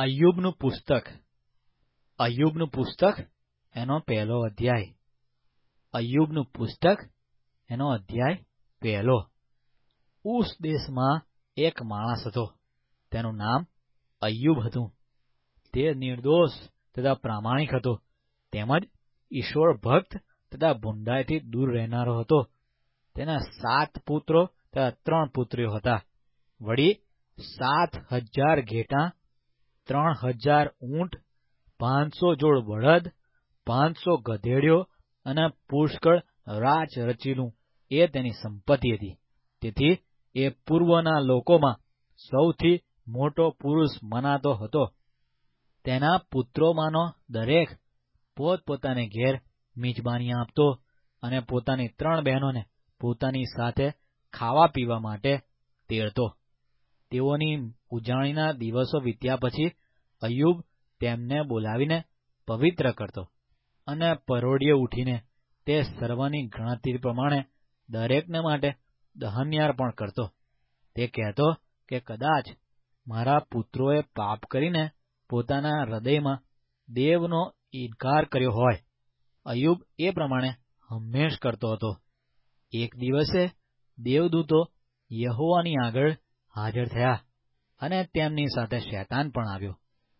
અય્યુબનું પુસ્તક એનો પહેલો અધ્યાય. અય્યુબનું પુસ્તક એનો અધ્યાય પહેલો. ઉસ દેશમાં એક માણસ હતો, તેનું નામ અય્યુબ હતું. તે નિર્દોષ તથા પ્રામાણિક હતો, તેમજ ઈશ્વર ભક્ત તથા ભૂંડાઈથી દૂર રહેનારો હતો. તેના 7 પુત્રો તથા 3 પુત્રીઓ હતા. વળી 7,000 ઘેટાં, 3,000 ઊંટ, 500 જોડ બળદ, 500 ગધેડીઓ અને પુષ્કળ રાચ રચીલું એ તેની સંપત્તિ હતી. તેથી એ પૂર્વના લોકોમાં સૌથી મોટો પુરુષ મનાતો હતો. તેના પુત્રોમાંનો દરેક પોતપોતાને ઘેર મિજબાની આપતો અને પોતાની 3 બહેનોને પોતાની સાથે ખાવા પીવા માટે તેડતો. તેઓની ઉજાણીના દિવસો વીત્યા પછી અય્યુબ તેમને બોલાવીને પવિત્ર કરતો અને પરોઢિયે ઉઠીને તે સર્વની ગણતરી પ્રમાણે દરેકને માટે દહનયાર્પણ કરતો. તે કહેતો કે કદાચ મારા પુત્રોએ પાપ કરીને પોતાના હૃદયમાં દેવનો ઇનકાર કર્યો હોય. અય્યુબ એ પ્રમાણે હંમેશ કરતો હતો. એક દિવસે દેવદૂતો યહોવાની આગળ હાજર થયા અને તેમની સાથે શૈતાન પણ આવ્યો.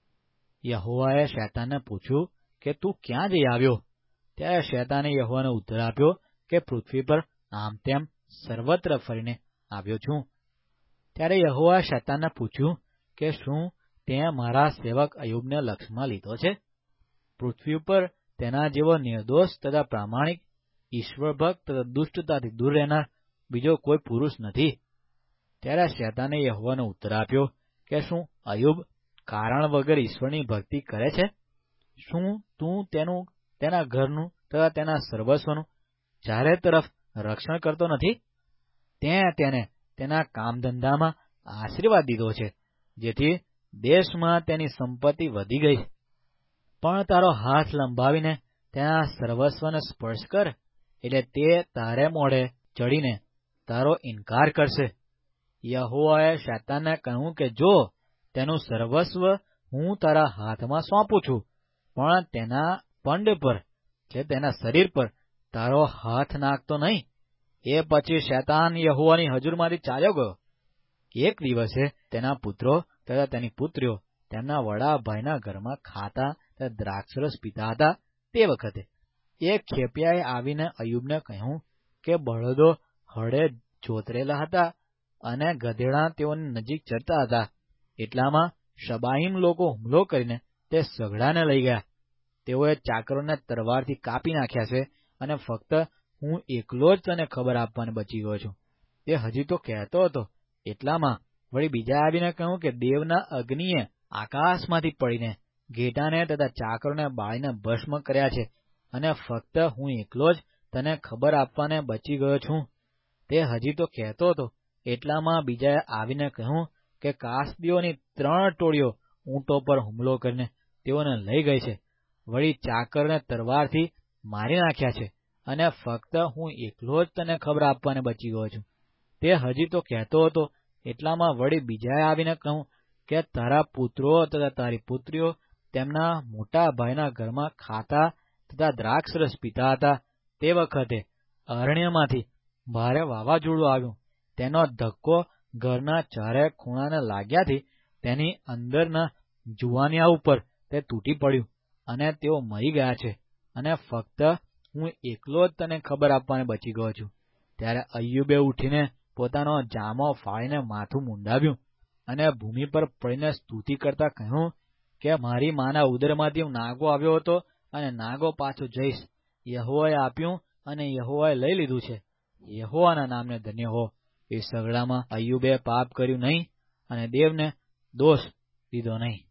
યહોવાએ શૈતાનને પૂછ્યું કે તું ક્યાં જઈ આવ્યો? ત્યારે શૈતાને યહોવાને ઉત્તર આપ્યો કે પૃથ્વી પર આમ તેમ સર્વત્ર ફરીને આવ્યો છું. ત્યારે યહોવાએ શૈતાનને પૂછ્યું કે શું તે મારા સેવક અય્યુબને લક્ષ્યમાં લીધો છે? પૃથ્વી ઉપર તેના જેવો નિર્દોષ તથા પ્રામાણિક, ઈશ્વરભક્ત તથા દુષ્ટતાથી દૂર રહેનાર બીજો કોઈ પુરુષ નથી. ત્યારે શૈતાને યહોવાને ઉત્તર આપ્યો કે શું અય્યુબ કારણ વગર ઈશ્વરની ભક્તિ કરે છે? શું તું તેના ઘરનું તથા તેના સર્વસ્વનું ચારે તરફ રક્ષણ કરતો નથી? તે તેને તેના કામધંધામાં આશીર્વાદ દીધો છે, જેથી દેશમાં તેની સંપત્તિ વધી ગઈ. પણ તારો હાથ લંબાવીને તેના સર્વસ્વને સ્પર્શ કર, એટલે તે તારે મોઢે ચડીને તારો ઇનકાર કરશે. યહોવાએ શૈતાનને કહ્યું કે જો તેનું સર્વસ્વ હું તારા હાથમાં સોંપું છું, પણ તેના પંડ પર એટલે તેના શરીર પર તારો હાથ નાખતો નહીં. એ પછી શૈતાન યહોવાની હજુરમાંથી ચાલ્યો ગયો. એક દિવસે તેના પુત્રો તથા તેની પુત્રીઓ તેમના વડા ભાઈના ઘરમાં ખાતા તથા દ્રાક્ષરસ પીતા હતા. તે વખતે એક ખેપિયાએ આવીને અય્યુબને કહ્યું કે બળદો હળે જોતરેલા હતા અને ગધેડા તેઓની નજીક ચરતા હતા. એટલામાં શબાઈમ લોકો હુમલો કરીને તે સઘળાને લઈ ગયા. તેઓએ ચાકરોને તરવારથી કાપી નાખ્યા છે અને ફક્ત હું એકલો જ તને ખબર આપવાને બચી ગયો છું. તે હજી તો કહેતો હતો, એટલામાં વળી બીજા આવીને કહ્યું કે દેવના અગ્નિએ આકાશમાંથી પડીને ઘેટાને તથા ચાકરોને બાળીને ભસ્મ કર્યા છે અને ફક્ત હું એકલો જ તને ખબર આપવાને બચી ગયો છું. તે હજી તો કહેતો હતો, એટલામાં બીજાએ આવીને કહ્યું કે કાસદીઓની 3 ટોળીઓ ઊંટો પર હુમલો કરીને તેઓને લઈ ગઈ છે. વળી ચાકરને તરવારથી મારી નાખ્યા છે અને ફક્ત હું એકલો જ તને ખબર આપવાને બચી ગયો છું. તે હજી તો કહેતો હતો, એટલામાં વળી બીજાએ આવીને કહ્યું કે તારા પુત્રો તથા તારી પુત્રીઓ તેમના મોટા ભાઈના ઘરમાં ખાતા તથા દ્રાક્ષરસ પીતા હતા. તે વખતે અરણ્યમાંથી ભારે વાવાઝોડું આવ્યું. તેનો ધક્કો ઘરના ચારે ખૂણાને લાગ્યાથી તેની અંદરના જુવાનિયા ઉપર તે તૂટી પડ્યું અને તેઓ મરી ગયા છે અને ફક્ત હું એકલો જ તને ખબર આપવાને બચી ગયો છું. ત્યારે અય્યુબે ઉઠીને પોતાનો જામો ફાડીને માથું મુંડાવ્યું અને ભૂમિ પર પડીને સ્તુતિ કરતા કહ્યું કે મારી માના ઉદરમાંથી હું નાગો આવ્યો હતો અને નાગો પાછો જઈશ. યહોવાએ આપ્યું અને યહોવાએ લઈ લીધું છે. યહોવાના નામને ધન્ય હો. એ સગડામાં અય્યુબે પાપ કર્યું નહીં અને દેવને દોષ દીધો નહીં.